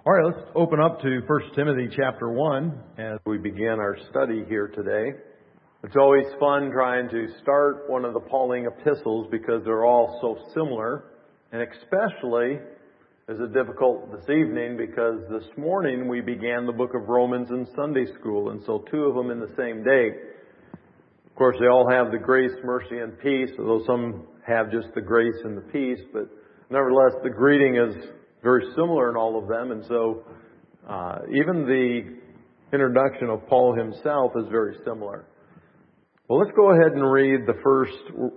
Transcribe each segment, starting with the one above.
All right, let's open up to 1 Timothy chapter 1 as we begin our study here today. It's always fun trying to start one of the Pauline epistles because they're all so similar. And especially is it difficult this evening because this morning we began the book of Romans in Sunday school, and so two of them in the same day. Of course, they all have the grace, mercy, and peace, although some have just the grace and the peace, but nevertheless the greeting is very similar in all of them, and so even the introduction of Paul himself is very similar. Well, let's go ahead and read the first,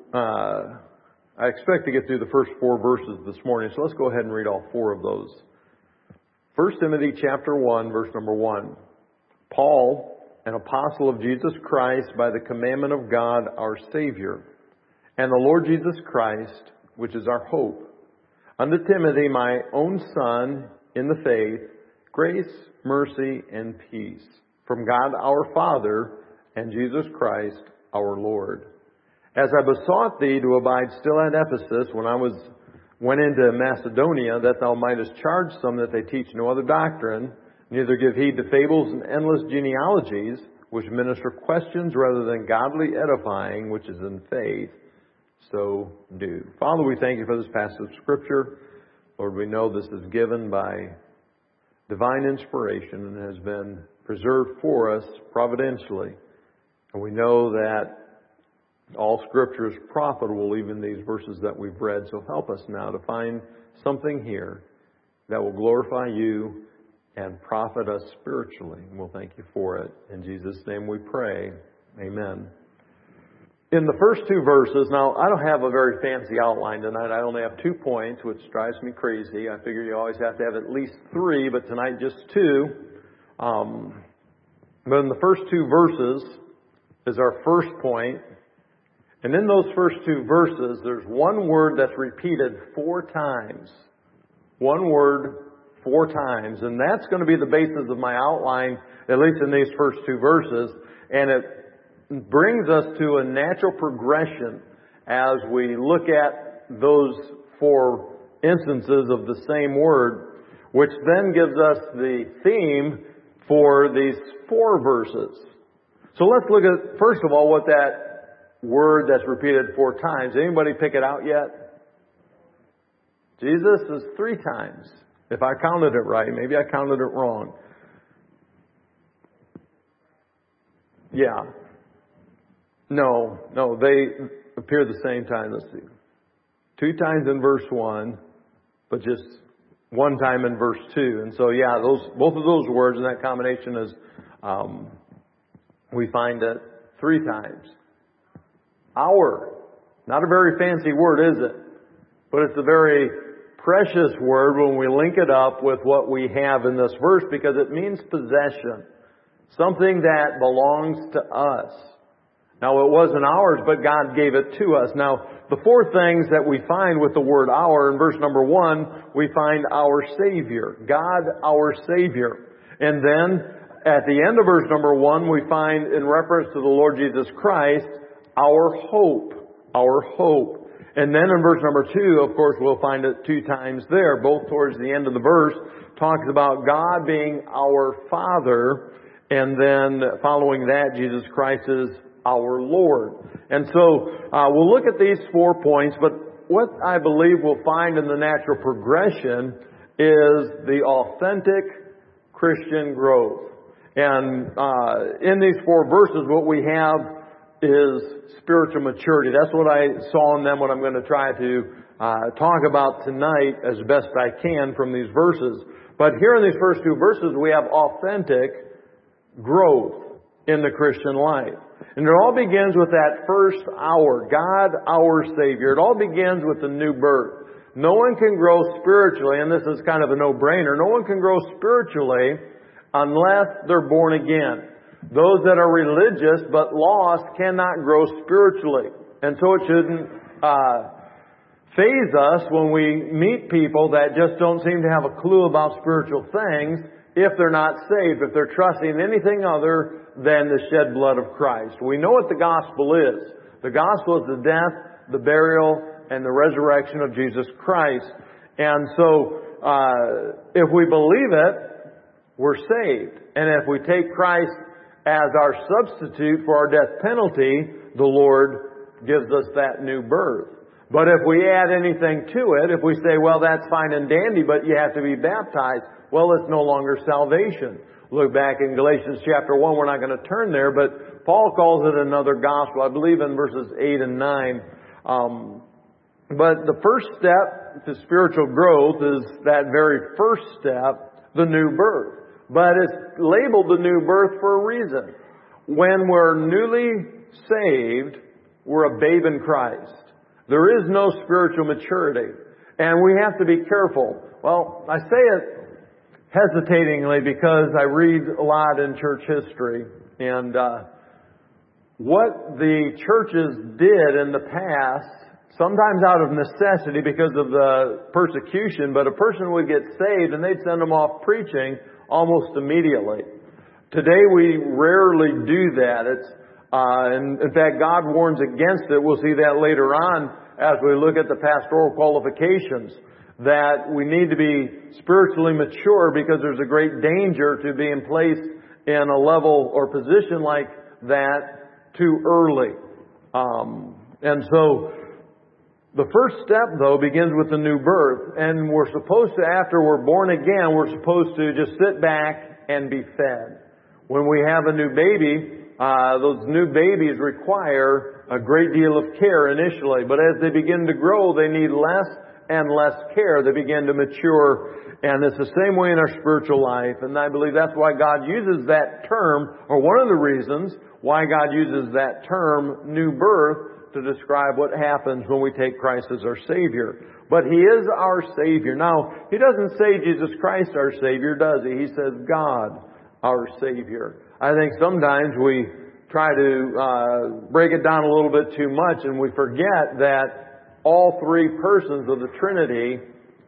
I expect to get through the first 4 verses this morning, so let's go ahead and read all 4 of those. 1 Timothy chapter 1, verse number 1. Paul, an apostle of Jesus Christ by the commandment of God our Savior, and the Lord Jesus Christ, which is our hope. Unto Timothy, my own son, in the faith, grace, mercy, and peace from God our Father and Jesus Christ our Lord. As I besought thee to abide still at Ephesus when I went into Macedonia, that thou mightest charge some that they teach no other doctrine, neither give heed to fables and endless genealogies, which minister questions rather than godly edifying, which is in faith, so do. Father, we thank you for this passage of Scripture. Lord, we know this is given by divine inspiration and has been preserved for us providentially. And we know that all Scripture is profitable, even these verses that we've read. So help us now to find something here that will glorify you and profit us spiritually. And we'll thank you for it. In Jesus' name we pray. Amen. In the first 2 verses, now I don't have a very fancy outline tonight. I only have 2 points, which drives me crazy. I figure you always have to have at least 3, but tonight just 2. But in the first 2 verses is our first point. And in those first 2 verses, there's one word that's repeated 4 times. One word 4 times. And that's going to be the basis of my outline, at least in these first 2 verses. And it brings us to a natural progression as we look at those 4 instances of the same word, which then gives us the theme for these 4 verses. So let's look at, first of all, what that word that's repeated 4 times. Anybody pick it out yet? Jesus is 3 times. If I counted it right, maybe I counted it wrong. Yeah. No, they appear the same time. Let's see. 2 times in verse 1, but just 1 time in verse 2. And so, yeah, both of those words in that combination is, we find it 3 times. Our. Not a very fancy word, is it? But it's a very precious word when we link it up with what we have in this verse because it means possession. Something that belongs to us. Now, it wasn't ours, but God gave it to us. Now, the 4 things that we find with the word our, in verse number 1, we find our Savior. God, our Savior. And then, at the end of verse number 1, we find, in reference to the Lord Jesus Christ, our hope. Our hope. And then in verse number 2, of course, we'll find it 2 times there, both towards the end of the verse, talks about God being our Father, and then following that, Jesus Christ is our Lord. And so we'll look at these 4 points, but what I believe we'll find in the natural progression is the authentic Christian growth. And in these 4 verses, what we have is spiritual maturity. That's what I saw in them, what I'm going to try to talk about tonight as best I can from these verses. But here in these first 2 verses, we have authentic growth in the Christian life. And it all begins with that first hour, God our Savior. It all begins with the new birth. No one can grow spiritually, and this is kind of a no-brainer, no one can grow spiritually unless they're born again. Those that are religious but lost cannot grow spiritually. And so it shouldn't faze us when we meet people that just don't seem to have a clue about spiritual things if they're not saved, if they're trusting anything other than the shed blood of Christ. We know what the gospel is. The gospel is the death, the burial, and the resurrection of Jesus Christ. And so if we believe it, we're saved. And if we take Christ as our substitute for our death penalty, the Lord gives us that new birth. But if we add anything to it, if we say, well, that's fine and dandy, but you have to be baptized, well, it's no longer salvation. Look back in Galatians chapter 1, we're not going to turn there, but Paul calls it another gospel, I believe in verses 8 and 9. But the first step to spiritual growth is that very first step, the new birth. But it's labeled the new birth for a reason. When we're newly saved, we're a babe in Christ. There is no spiritual maturity. And we have to be careful. Well, I say it hesitatingly because I read a lot in church history. And what the churches did in the past, sometimes out of necessity because of the persecution, but a person would get saved and they'd send them off preaching almost immediately. Today we rarely do that. And in fact, God warns against it. We'll see that later on as we look at the pastoral qualifications, that we need to be spiritually mature because there's a great danger to being placed in a level or position like that too early. And so the first step, though, begins with the new birth. And we're supposed to, after we're born again, we're supposed to just sit back and be fed. When we have a new baby, those new babies require a great deal of care initially. But as they begin to grow, they need less and less care. They begin to mature. And it's the same way in our spiritual life. And I believe that's why God uses that term, or one of the reasons why God uses that term, new birth, to describe what happens when we take Christ as our Savior. But He is our Savior. Now, He doesn't say Jesus Christ our Savior, does He? He says God our Savior. I think sometimes we try to break it down a little bit too much and we forget that all three persons of the Trinity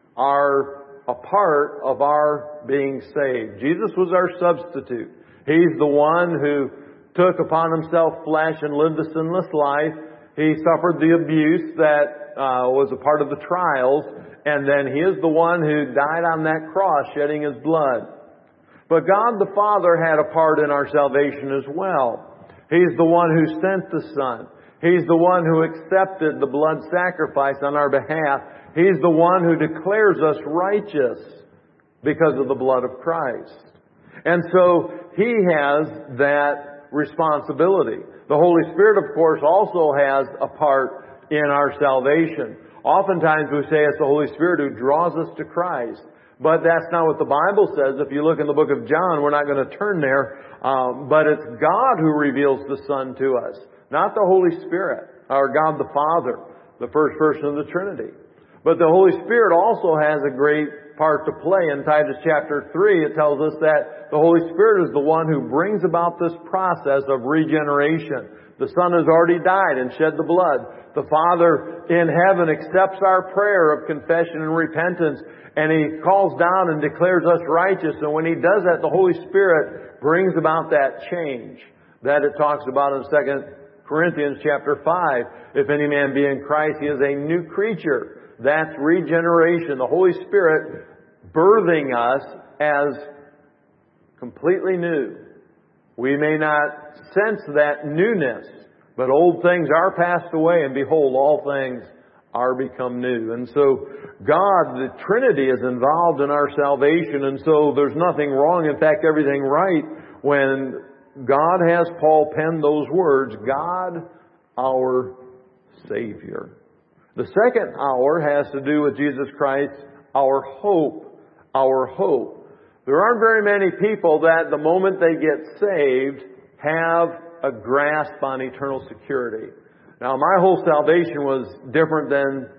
are a part of our being saved. Jesus was our substitute. He's the one who took upon Himself flesh and lived a sinless life. He suffered the abuse that was a part of the trials, and then He is the one who died on that cross, shedding His blood. But God the Father had a part in our salvation as well. He's the one who sent the Son. He's the one who accepted the blood sacrifice on our behalf. He's the one who declares us righteous because of the blood of Christ. And so He has that responsibility. The Holy Spirit, of course, also has a part in our salvation. Oftentimes we say it's the Holy Spirit who draws us to Christ. But that's not what the Bible says. If you look in the book of John, we're not going to turn there. But it's God who reveals the Son to us, not the Holy Spirit, or God the Father, the first person of the Trinity. But the Holy Spirit also has a great part to play. In Titus chapter 3, it tells us that the Holy Spirit is the one who brings about this process of regeneration. The Son has already died and shed the blood. The Father in heaven accepts our prayer of confession and repentance, and He calls down and declares us righteous. And when He does that, the Holy Spirit brings about that change that it talks about in 2 Corinthians chapter 5. If any man be in Christ, he is a new creature. That's regeneration. The Holy Spirit birthing us as completely new. We may not sense that newness, but old things are passed away, and behold, all things are become new. And so God, the Trinity, is involved in our salvation, and so there's nothing wrong, in fact, everything right, when God has Paul pen those words, God our Savior. The second hour has to do with Jesus Christ, our hope. Our hope. There aren't very many people that the moment they get saved have a grasp on eternal security. Now, my whole salvation was different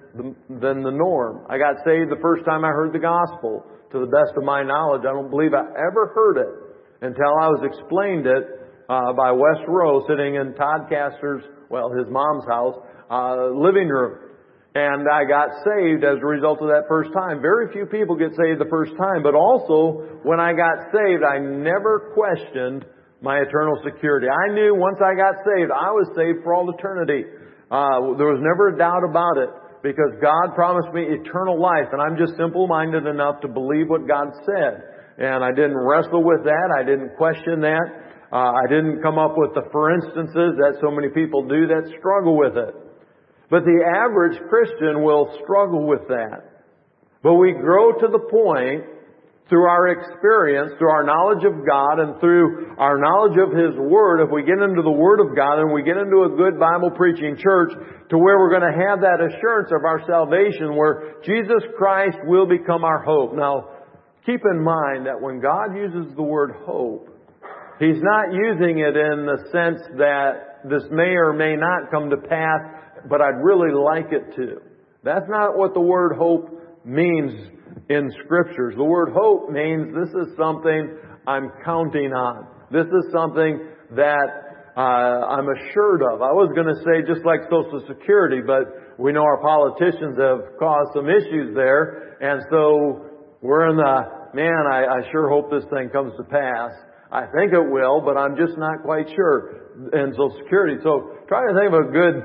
than the norm. I got saved the first time I heard the gospel. To the best of my knowledge, I don't believe I ever heard it until I was explained it by Wes Rowe sitting in Todd Castor's, his mom's house, living room. And I got saved as a result of that first time. Very few people get saved the first time. But also, when I got saved, I never questioned my eternal security. I knew once I got saved, I was saved for all eternity. There was never a doubt about it. because God promised me eternal life, and I'm just simple-minded enough to believe what God said. And I didn't wrestle with that. I didn't question that. I didn't come up with the for instances that so many people do that struggle with it. But the average Christian will struggle with that. But we grow to the point through our experience, through our knowledge of God, and through our knowledge of His Word, if we get into the Word of God and we get into a good Bible preaching church, to where we're going to have that assurance of our salvation, where Jesus Christ will become our hope. Now, keep in mind that when God uses the word hope, He's not using it in the sense that this may or may not come to pass, but I'd really like it to. That's not what the word hope means in Scriptures. The word hope means this is something I'm counting on. This is something that I'm assured of. I was going to say just like Social Security, but we know our politicians have caused some issues there, and so we're in the, I sure hope this thing comes to pass. I think it will, but I'm just not quite sure. And Social Security. So try to think of a good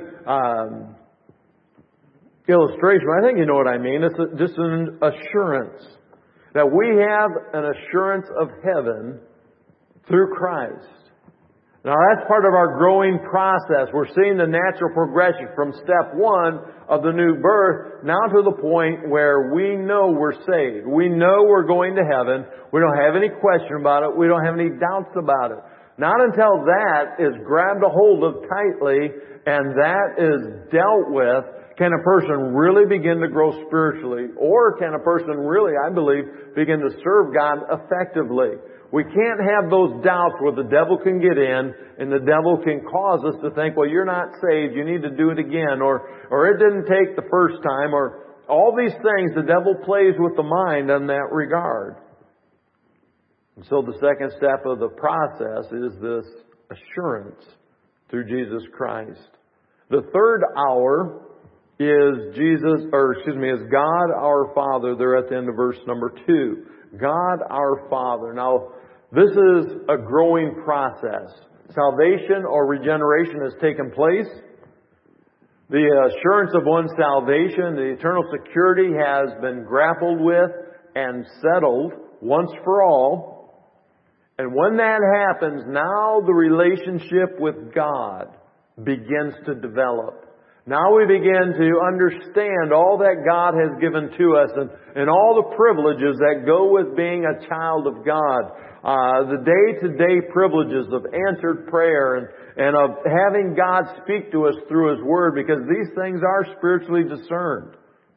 illustration. I think you know what I mean. It's just an assurance that we have an assurance of heaven through Christ. Now that's part of our growing process. We're seeing the natural progression from step one of the new birth now to the point where we know we're saved. We know we're going to heaven. We don't have any question about it. We don't have any doubts about it. Not until that is grabbed a hold of tightly and that is dealt with can a person really begin to grow spiritually, or can a person really, I believe, begin to serve God effectively. We can't have those doubts where the devil can get in and the devil can cause us to think, well, you're not saved, you need to do it again, or it didn't take the first time, or all these things. The devil plays with the mind in that regard. And so the second step of the process is this assurance through Jesus Christ. The third hour is God our Father. There at the end of verse number 2. God our Father. Now, this is a growing process. Salvation or regeneration has taken place. The assurance of one's salvation, the eternal security has been grappled with and settled once for all. And when that happens, now the relationship with God begins to develop. Now we begin to understand all that God has given to us and all the privileges that go with being a child of God. The day-to-day privileges of answered prayer and of having God speak to us through His Word, because these things are spiritually discerned.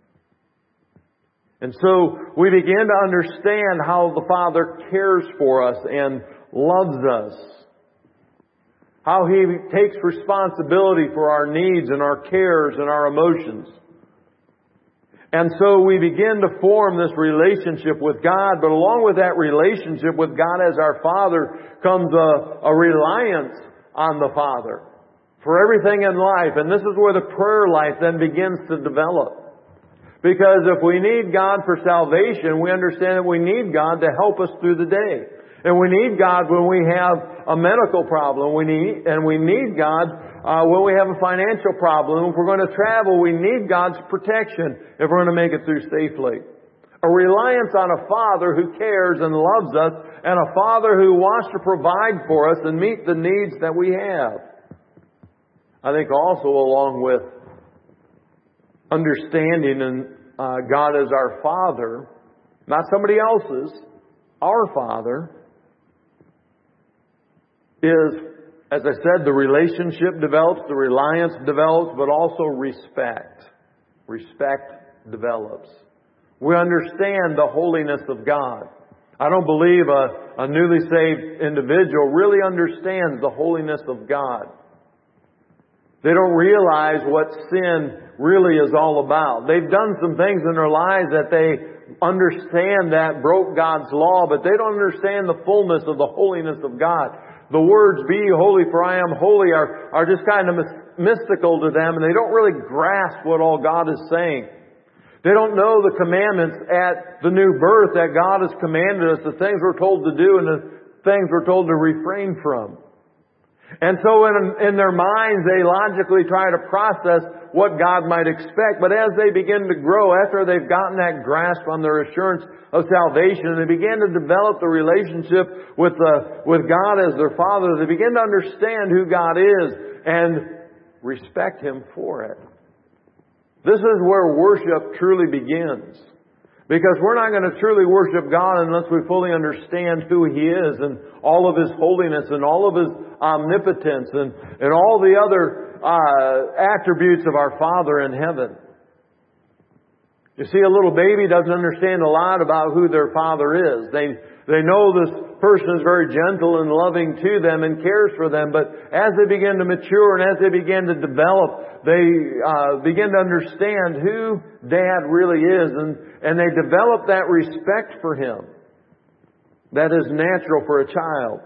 And so we begin to understand how the Father cares for us and loves us. How He takes responsibility for our needs and our cares and our emotions. And so we begin to form this relationship with God, but along with that relationship with God as our Father comes a reliance on the Father for everything in life. And this is where the prayer life then begins to develop. Because if we need God for salvation, we understand that we need God to help us through the day. And we need God when we have a medical problem. We need God when we have a financial problem. If we're going to travel, we need God's protection if we're going to make it through safely. A reliance on a Father who cares and loves us, and a Father who wants to provide for us and meet the needs that we have. I think also along with understanding God as our Father, not somebody else's, our Father, is, as I said, the relationship develops, the reliance develops, but also respect. Respect develops. We understand the holiness of God. I don't believe a newly saved individual really understands the holiness of God. They don't realize what sin really is all about. They've done some things in their lives that they understand that broke God's law, but they don't understand the fullness of the holiness of God. The words, "Be holy for I am holy," are just kind of mystical to them, and they don't really grasp what all God is saying. They don't know the commandments at the new birth that God has commanded us, the things we're told to do and the things we're told to refrain from. And so in their minds, they logically try to process what God might expect. But as they begin to grow, after they've gotten that grasp on their assurance of salvation, and they begin to develop the relationship with God as their Father, they begin to understand who God is and respect Him for it. This is where worship truly begins. Because we're not going to truly worship God unless we fully understand who He is and all of His holiness and all of His omnipotence and all the other attributes of our Father in heaven. You see, a little baby doesn't understand a lot about who their father is. They know this person is very gentle and loving to them and cares for them, but as they begin to mature and as they begin to develop, they begin to understand who Dad really is, and they develop that respect for Him. That is natural for a child.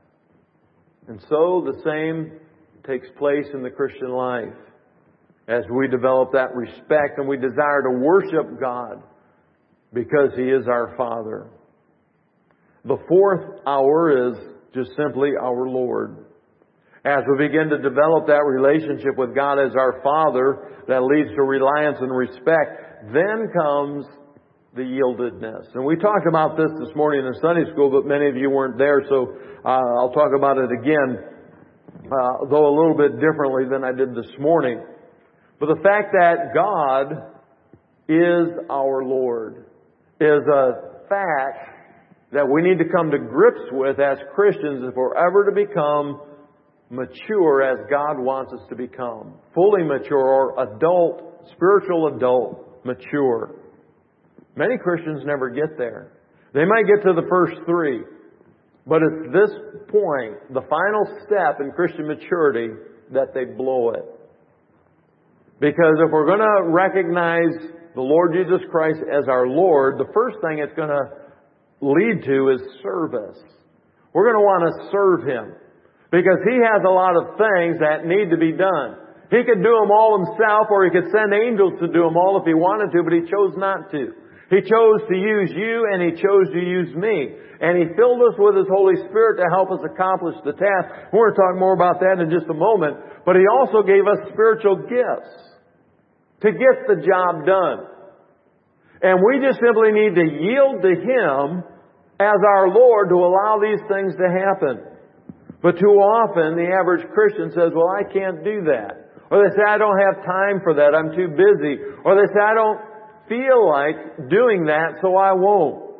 And so the same takes place in the Christian life. As we develop that respect and we desire to worship God because He is our Father. The fourth hour is just simply our Lord. As we begin to develop that relationship with God as our Father, that leads to reliance and respect, then comes the yieldedness. And we talked about this morning in Sunday school, but many of you weren't there, so I'll talk about it again, though a little bit differently than I did this morning. But the fact that God is our Lord is a fact that we need to come to grips with as Christians if we're ever to become mature as God wants us to become. Fully mature, or adult, spiritual adult, mature. Many Christians never get there. They might get to the first three, but at this point, the final step in Christian maturity, that they blow it. Because if we're going to recognize the Lord Jesus Christ as our Lord, the first thing it's going to lead to is service. We're going to want to serve Him. Because He has a lot of things that need to be done. He could do them all Himself, or He could send angels to do them all if He wanted to, but He chose not to. He chose to use you, and He chose to use me. And He filled us with His Holy Spirit to help us accomplish the task. We're going to talk more about that in just a moment. But He also gave us spiritual gifts to get the job done. And we just simply need to yield to Him as our Lord to allow these things to happen. But too often, the average Christian says, well, I can't do that. Or they say, I don't have time for that, I'm too busy. Or they say, I don't feel like doing that, so I won't.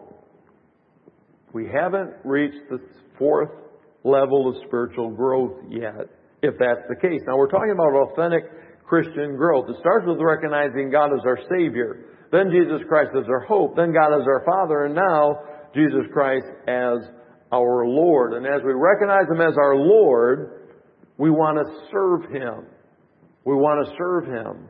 We haven't reached the fourth level of spiritual growth yet, if that's the case. Now, we're talking about authentic Christian growth. It starts with recognizing God as our Savior, then Jesus Christ as our hope, then God as our Father, and now Jesus Christ as our Lord. And as we recognize Him as our Lord, we want to serve Him. We want to serve Him.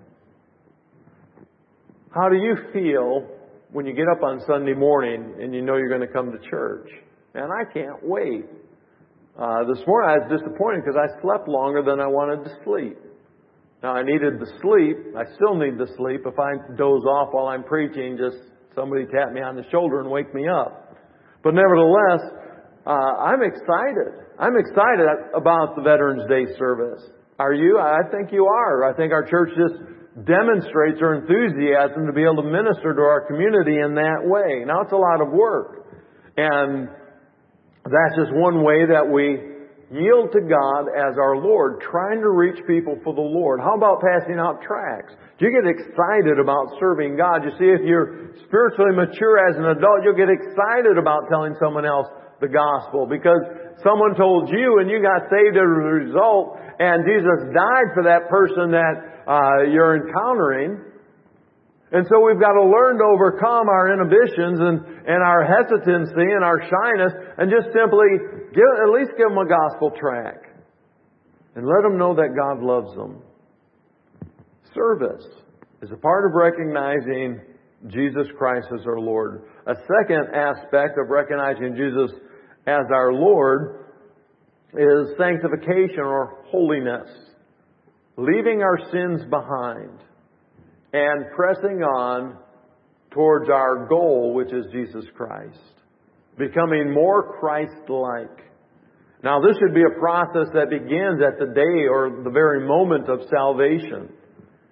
How do you feel when you get up on Sunday morning and you know you're going to come to church? Man, I can't wait. This morning I was disappointed because I slept longer than I wanted to sleep. Now, I needed the sleep. I still need the sleep. If I doze off while I'm preaching, just somebody tap me on the shoulder and wake me up. But nevertheless, I'm excited. I'm excited about the Veterans Day service. Are you? I think you are. I think our church just demonstrates our enthusiasm to be able to minister to our community in that way. Now, it's a lot of work. And that's just one way that we yield to God as our Lord, trying to reach people for the Lord. How about passing out tracts? Do you get excited about serving God? You see, if you're spiritually mature as an adult, you'll get excited about telling someone else the gospel because someone told you and you got saved as a result, and Jesus died for that person that you're encountering. And so we've got to learn to overcome our inhibitions and our hesitancy and our shyness and just simply at least give them a gospel tract and let them know that God loves them. Service is a part of recognizing Jesus Christ as our Lord. A second aspect of recognizing Jesus as our Lord is sanctification or holiness. Leaving our sins behind and pressing on towards our goal, which is Jesus Christ. Becoming more Christ-like. Now, this should be a process that begins at the day or the very moment of salvation.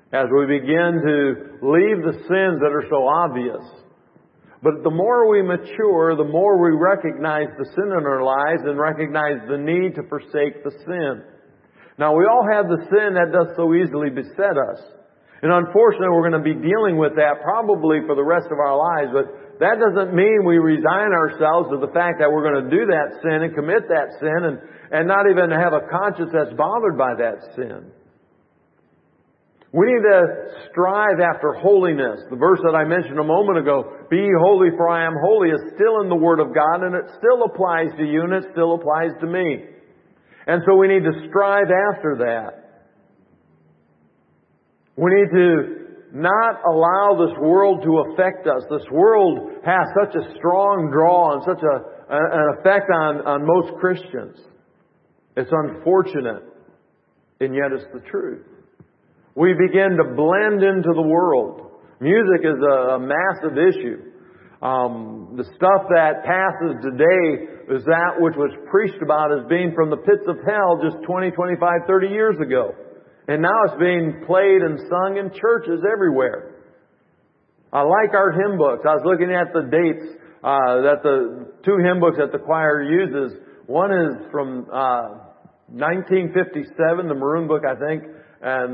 as we begin to leave the sins that are so obvious. But the more we mature, the more we recognize the sin in our lives and recognize the need to forsake the sin. Now, we all have the sin that does so easily beset us. And unfortunately, we're going to be dealing with that probably for the rest of our lives. But that doesn't mean we resign ourselves to the fact that we're going to do that sin and commit that sin and not even have a conscience that's bothered by that sin. We need to strive after holiness. The verse that I mentioned a moment ago, "Be ye holy, for I am holy," is still in the Word of God, and it still applies to you, and it still applies to me. And so we need to strive after that. We need to not allow this world to affect us. This world has such a strong draw and such an effect on most Christians. It's unfortunate, and yet it's the truth. We begin to blend into the world. Music is a massive issue. The stuff that passes today is that which was preached about as being from the pits of hell just 20, 25, 30 years ago. And now it's being played and sung in churches everywhere. I like our hymn books. I was looking at the dates that the two hymn books that the choir uses. One is from 1957, the Maroon Book, I think, and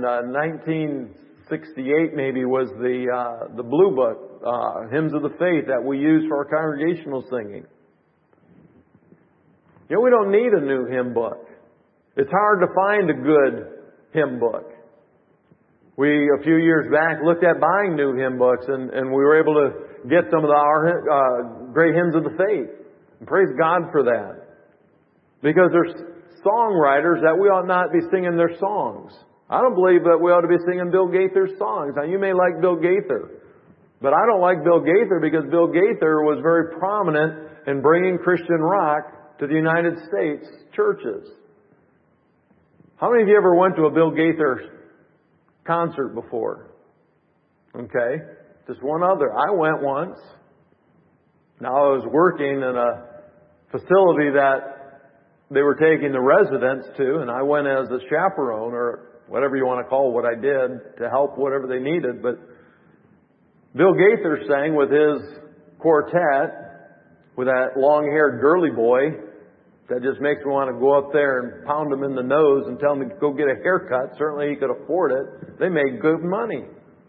1968 maybe was the Blue Book, Hymns of the Faith, that we use for our congregational singing. You know, we don't need a new hymn book. It's hard to find a good hymn book. We, a few years back, looked at buying new hymn books, and we were able to get some of our great hymns of the faith. And praise God for that. Because there's songwriters that we ought not be singing their songs. I don't believe that we ought to be singing Bill Gaither's songs. Now, you may like Bill Gaither, but I don't like Bill Gaither because Bill Gaither was very prominent in bringing Christian rock to the United States churches. How many of you ever went to a Bill Gaither concert before? Okay. Just one other. I went once. Now, I was working in a facility that they were taking the residents to, and I went as a chaperone, or whatever you want to call what I did, to help whatever they needed. But Bill Gaither sang with his quartet, with that long-haired girly boy that just makes me want to go up there and pound him in the nose and tell him to go get a haircut. Certainly he could afford it. They made good money.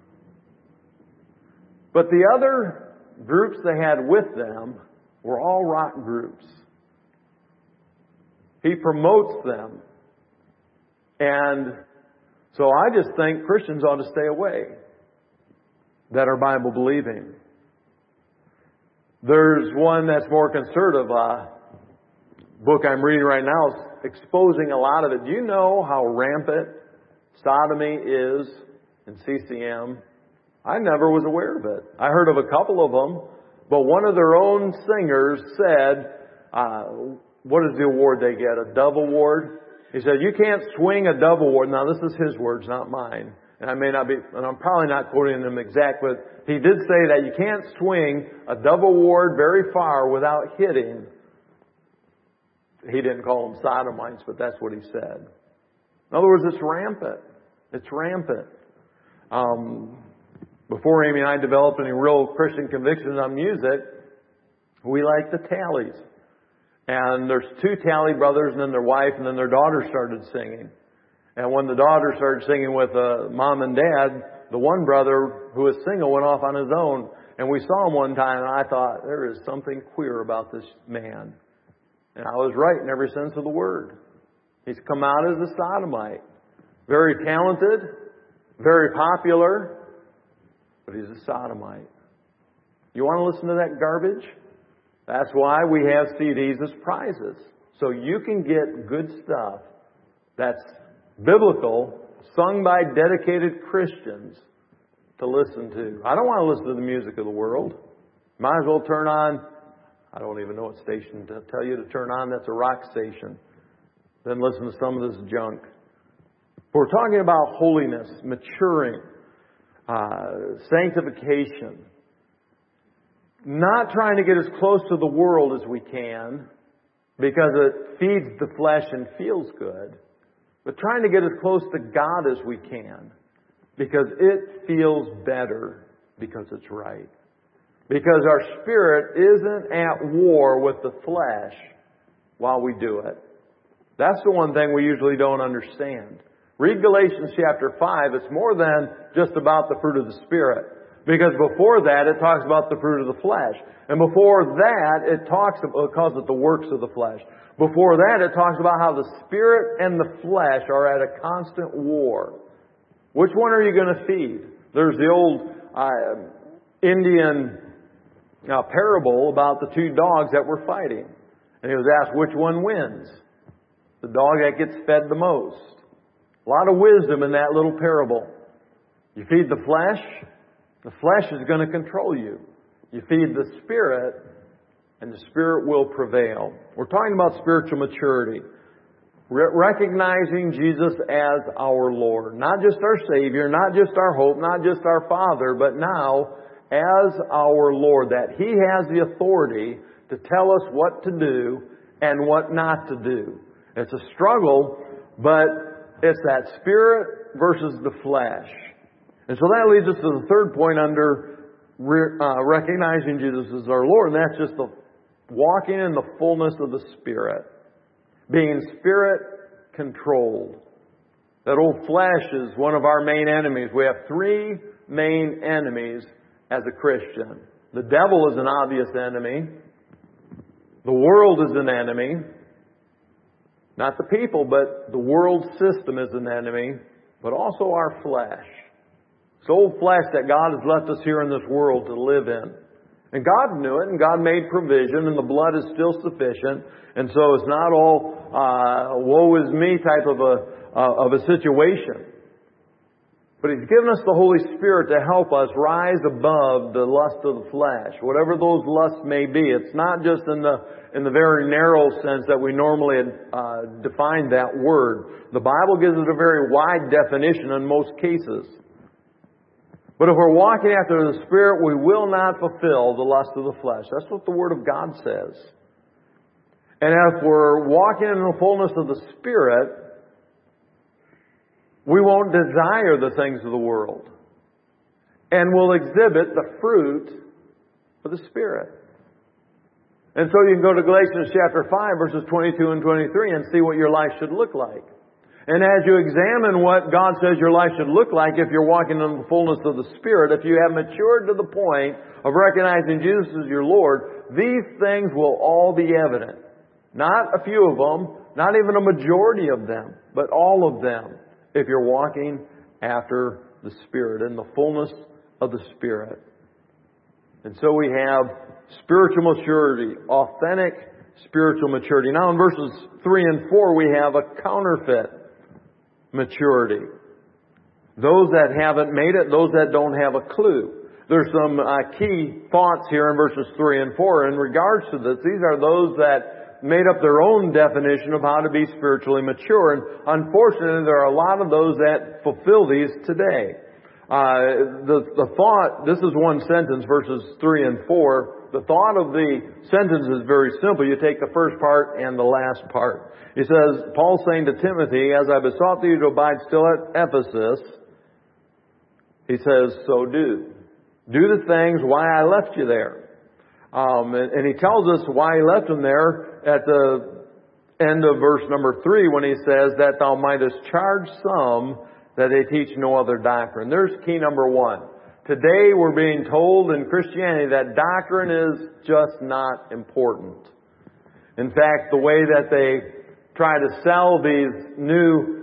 But the other groups they had with them were all rock groups. He promotes them. And so I just think Christians ought to stay away that are Bible believing. There's one that's more conservative. Book I'm reading right now is exposing a lot of it. Do you know how rampant sodomy is in CCM? I never was aware of it. I heard of a couple of them, but one of their own singers said, what is the award they get? A Dove Award? He said, you can't swing a Dove Award. Now, this is his words, not mine. And I may not be, and I'm probably not quoting them exact, but he did say that you can't swing a Dove Award very far without hitting. He didn't call them sodomites, but that's what he said. In other words, it's rampant. It's rampant. Before Amy and I developed any real Christian convictions on music, we liked the Tallies. And there's two Talley brothers and then their wife, and then their daughter started singing. And when the daughter started singing with mom and dad, the one brother who was single went off on his own. And we saw him one time, and I thought, there is something queer about this man. And I was right in every sense of the word. He's come out as a sodomite. Very talented, very popular, but he's a sodomite. You want to listen to that garbage? That's why we have CDs as prizes. So you can get good stuff that's biblical, sung by dedicated Christians to listen to. I don't want to listen to the music of the world. Might as well turn on, I don't even know what station to tell you to turn on. That's a rock station. Then listen to some of this junk. We're talking about holiness, maturing, sanctification. Not trying to get as close to the world as we can because it feeds the flesh and feels good, but trying to get as close to God as we can because it feels better because it's right. Because our spirit isn't at war with the flesh while we do it. That's the one thing we usually don't understand. Read Galatians chapter 5. It's more than just about the fruit of the Spirit. Because before that, it talks about the fruit of the flesh. And before that, it calls it the works of the flesh. Before that, it talks about how the Spirit and the flesh are at a constant war. Which one are you going to feed? There's the old Indian parable about the two dogs that were fighting. And he was asked, which one wins? The dog that gets fed the most. A lot of wisdom in that little parable. You feed the flesh is going to control you. You feed the Spirit, and the Spirit will prevail. We're talking about spiritual maturity. Recognizing Jesus as our Lord. Not just our Savior, not just our hope, not just our Father, but now as our Lord. That He has the authority to tell us what to do and what not to do. It's a struggle, but it's that spirit versus the flesh. And so that leads us to the third point under recognizing Jesus as our Lord, and that's just the walking in the fullness of the Spirit. Being Spirit-controlled. That old flesh is one of our main enemies. We have three main enemies as a Christian. The devil is an obvious enemy. The world is an enemy. Not the people, but the world system is an enemy, but also our flesh. It's old flesh that God has left us here in this world to live in. And God knew it, and God made provision, and the blood is still sufficient. And so it's not all woe is me type of a situation. But He's given us the Holy Spirit to help us rise above the lust of the flesh, whatever those lusts may be. It's not just in the very narrow sense that we normally define that word. The Bible gives it a very wide definition in most cases. But if we're walking after the Spirit, we will not fulfill the lust of the flesh. That's what the Word of God says. And if we're walking in the fullness of the Spirit, we won't desire the things of the world. And we'll exhibit the fruit of the Spirit. And so you can go to Galatians chapter 5, verses 22 and 23 and see what your life should look like. And as you examine what God says your life should look like, if you're walking in the fullness of the Spirit, if you have matured to the point of recognizing Jesus as your Lord, these things will all be evident. Not a few of them, not even a majority of them, but all of them, if you're walking after the Spirit, in the fullness of the Spirit. And so we have spiritual maturity, authentic spiritual maturity. Now in verses 3 and 4 we have a counterfeit maturity. Those that haven't made it, those that don't have a clue. There's some key thoughts here in verses 3 and 4 in regards to this. These are those that made up their own definition of how to be spiritually mature. And unfortunately, there are a lot of those that fulfill these today. The thought, this is one sentence, verses 3 and 4. The thought of the sentence is very simple. You take the first part and the last part. He says, Paul's saying to Timothy, as I besought thee to abide still at Ephesus, he says, so do. Do the things why I left you there. And he tells us why he left him there at the end of verse number 3 when he says that thou mightest charge some that they teach no other doctrine. There's key number 1. Today we're being told in Christianity that doctrine is just not important. In fact, the way that they try to sell these new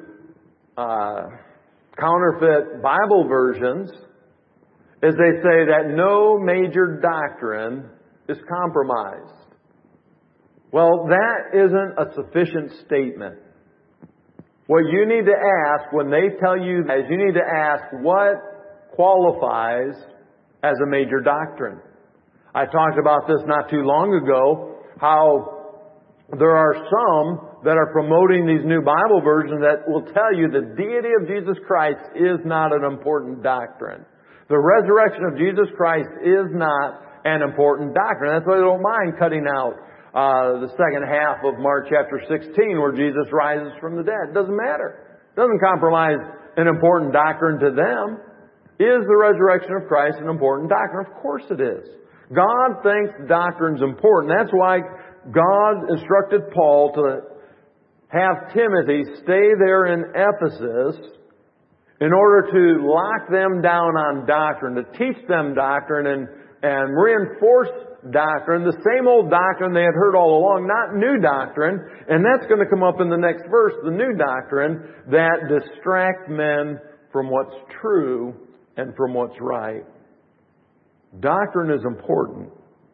counterfeit Bible versions is they say that no major doctrine is compromised. Well, that isn't a sufficient statement. What you need to ask when they tell you that is you need to ask what qualifies as a major doctrine. I talked about this not too long ago, how there are some that are promoting these new Bible versions that will tell you the deity of Jesus Christ is not an important doctrine. The resurrection of Jesus Christ is not an important doctrine. That's why they don't mind cutting out the second half of Mark chapter 16 where Jesus rises from the dead. It doesn't matter. It doesn't compromise an important doctrine to them. Is the resurrection of Christ an important doctrine? Of course it is. God thinks doctrine's important. That's why God instructed Paul to have Timothy stay there in Ephesus in order to lock them down on doctrine, to teach them doctrine and reinforce doctrine, the same old doctrine they had heard all along, not new doctrine. And that's going to come up in the next verse, the new doctrine that distract men from what's true and from what's right. Doctrine is important.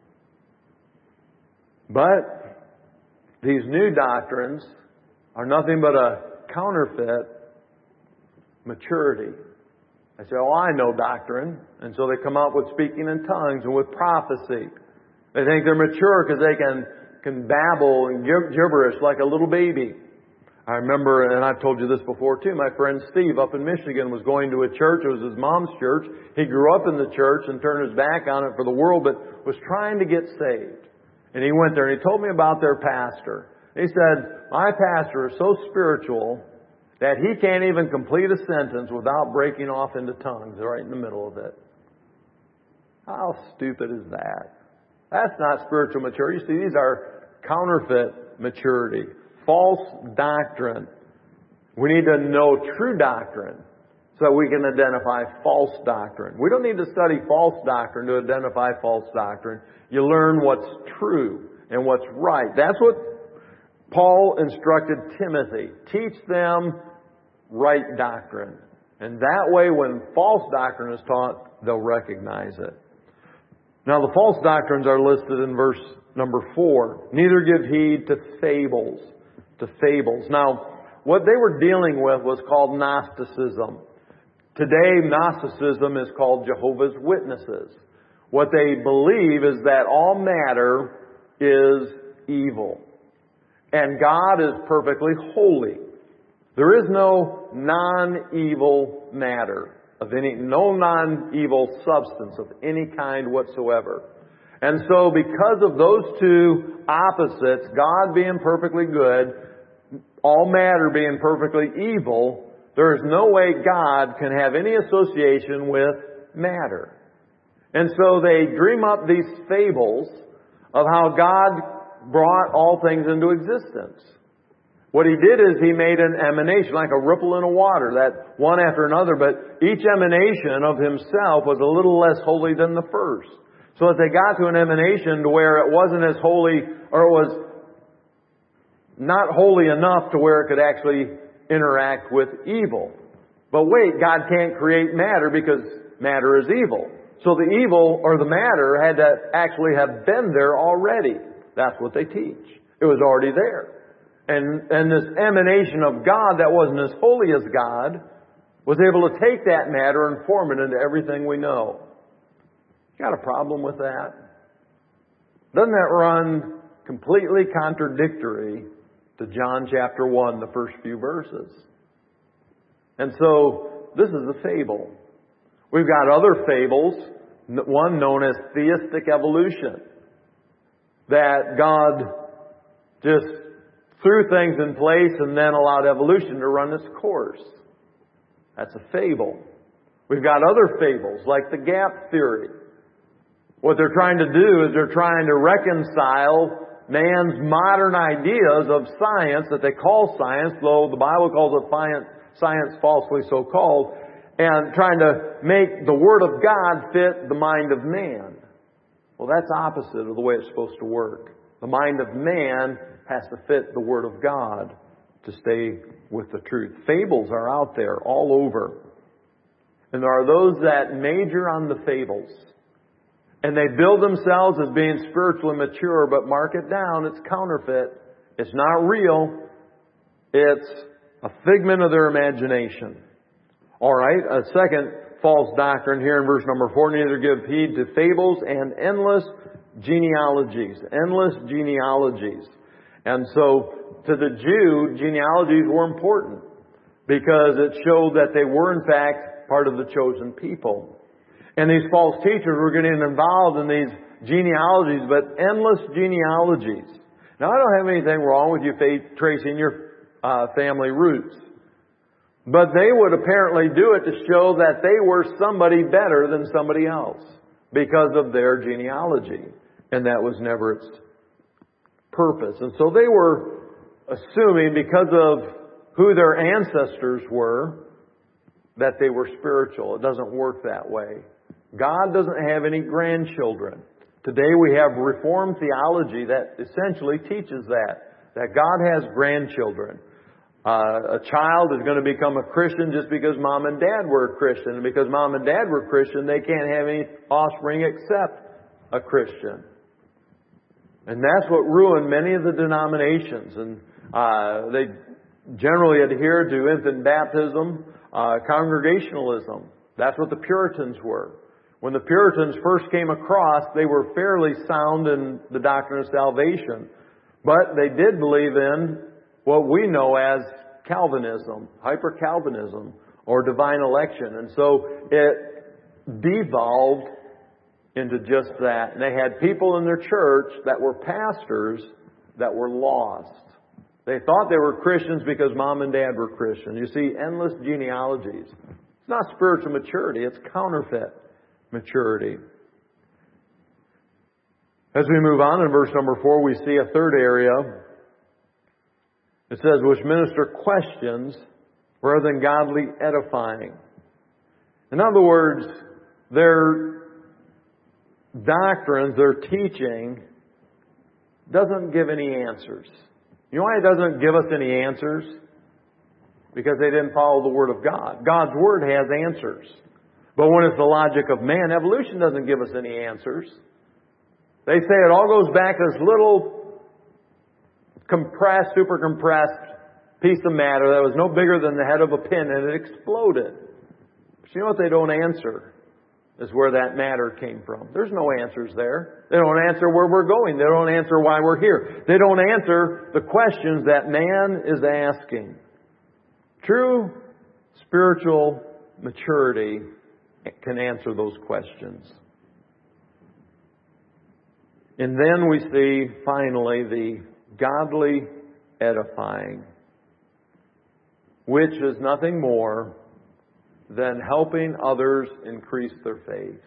But these new doctrines are nothing but a counterfeit maturity. They say, oh, I know doctrine. And so they come out with speaking in tongues and with prophecy. They think they're mature because they can babble and gibberish like a little baby. I remember, and I've told you this before too, my friend Steve up in Michigan was going to a church. It was his mom's church. He grew up in the church and turned his back on it for the world, but was trying to get saved. And he went there and he told me about their pastor. He said, my pastor is so spiritual that he can't even complete a sentence without breaking off into tongues right in the middle of it. How stupid is that? That's not spiritual maturity. You see, these are counterfeit maturity. False doctrine. We need to know true doctrine so that we can identify false doctrine. We don't need to study false doctrine to identify false doctrine. You learn what's true and what's right. That's what Paul instructed Timothy. Teach them right doctrine. And that way, when false doctrine is taught, they'll recognize it. Now, the false doctrines are listed in verse number 4. Neither give heed to fables. To fables. Now, what they were dealing with was called Gnosticism. Today, Gnosticism is called Jehovah's Witnesses. What they believe is that all matter is evil. And God is perfectly holy. There is no non-evil matter no non-evil substance of any kind whatsoever. And so because of those two opposites, God being perfectly good, all matter being perfectly evil, there is no way God can have any association with matter. And so they dream up these fables of how God brought all things into existence. What He did is He made an emanation, like a ripple in a water, that one after another, but each emanation of Himself was a little less holy than the first. So that they got to an emanation to where it wasn't as holy, or it was not holy enough to where it could actually interact with evil. But wait, God can't create matter because matter is evil. So the evil, or the matter, had to actually have been there already. That's what they teach. It was already there. And this emanation of God that wasn't as holy as God was able to take that matter and form it into everything we know. You got a problem with that? Doesn't that run completely contradictory to John chapter 1, the first few verses? And so, this is a fable. We've got other fables, one known as theistic evolution. That God just threw things in place and then allowed evolution to run its course. That's a fable. We've got other fables, like the gap theory. What they're trying to do is they're trying to reconcile man's modern ideas of science that they call science, though the Bible calls it science falsely so called, and trying to make the Word of God fit the mind of man. Well, that's opposite of the way it's supposed to work. The mind of man has to fit the Word of God to stay with the truth. Fables are out there all over. And there are those that major on the fables. And they build themselves as being spiritually mature, but mark it down, it's counterfeit. It's not real. It's a figment of their imagination. Alright, a second false doctrine here in verse number 4, neither give heed to fables and endless genealogies. Endless genealogies. And so, to the Jew, genealogies were important because it showed that they were in fact part of the chosen people. And these false teachers were getting involved in these genealogies, but endless genealogies. Now, I don't have anything wrong with you tracing your family roots. But they would apparently do it to show that they were somebody better than somebody else because of their genealogy. And that was never its purpose. And so they were assuming because of who their ancestors were, that they were spiritual. It doesn't work that way. God doesn't have any grandchildren. Today we have Reformed theology that essentially teaches that God has grandchildren. A child is going to become a Christian just because mom and dad were a Christian. And because mom and dad were Christian, they can't have any offspring except a Christian. And that's what ruined many of the denominations. And they generally adhere to infant baptism, congregationalism. That's what the Puritans were. When the Puritans first came across, they were fairly sound in the doctrine of salvation. But they did believe in what we know as Calvinism, hyper-Calvinism, or divine election. And so it devolved into just that. And they had people in their church that were pastors that were lost. They thought they were Christians because mom and dad were Christian. You see, endless genealogies. It's not spiritual maturity, it's counterfeit maturity. As we move on in verse number 4, we see a third area. It says, which minister questions rather than godly edifying. In other words, their doctrines, their teaching, doesn't give any answers. You know why it doesn't give us any answers? Because they didn't follow the Word of God. God's Word has answers. But when it's the logic of man, evolution doesn't give us any answers. They say it all goes back to this little compressed, super compressed piece of matter that was no bigger than the head of a pin and it exploded. But you know what they don't answer? Is where that matter came from. There's no answers there. They don't answer where we're going. They don't answer why we're here. They don't answer the questions that man is asking. True spiritual maturity can answer those questions. And then we see, finally, the godly edifying, which is nothing more than helping others increase their faith.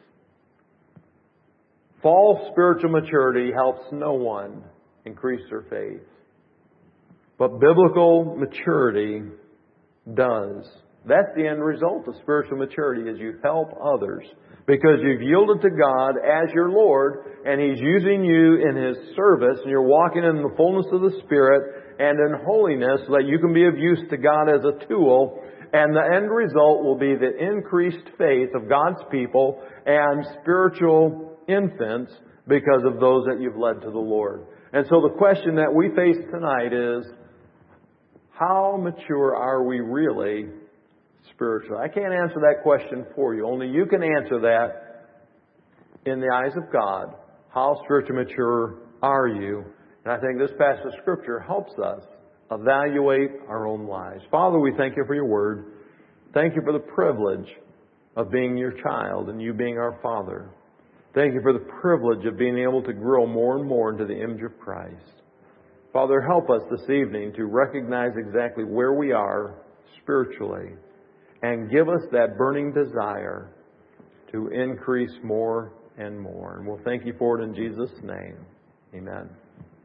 False spiritual maturity helps no one increase their faith. But biblical maturity does. That's the end result of spiritual maturity, is you help others. Because you've yielded to God as your Lord, and He's using you in His service, and you're walking in the fullness of the Spirit and in holiness so that you can be of use to God as a tool. And the end result will be the increased faith of God's people and spiritual infants because of those that you've led to the Lord. And so the question that we face tonight is, how mature are we really spiritually? I can't answer that question for you. Only you can answer that in the eyes of God. How spiritually mature are you? And I think this passage of Scripture helps us evaluate our own lives. Father, we thank You for Your Word. Thank You for the privilege of being Your child and You being our Father. Thank You for the privilege of being able to grow more and more into the image of Christ. Father, help us this evening to recognize exactly where we are spiritually and give us that burning desire to increase more and more. And we'll thank You for it in Jesus' name. Amen.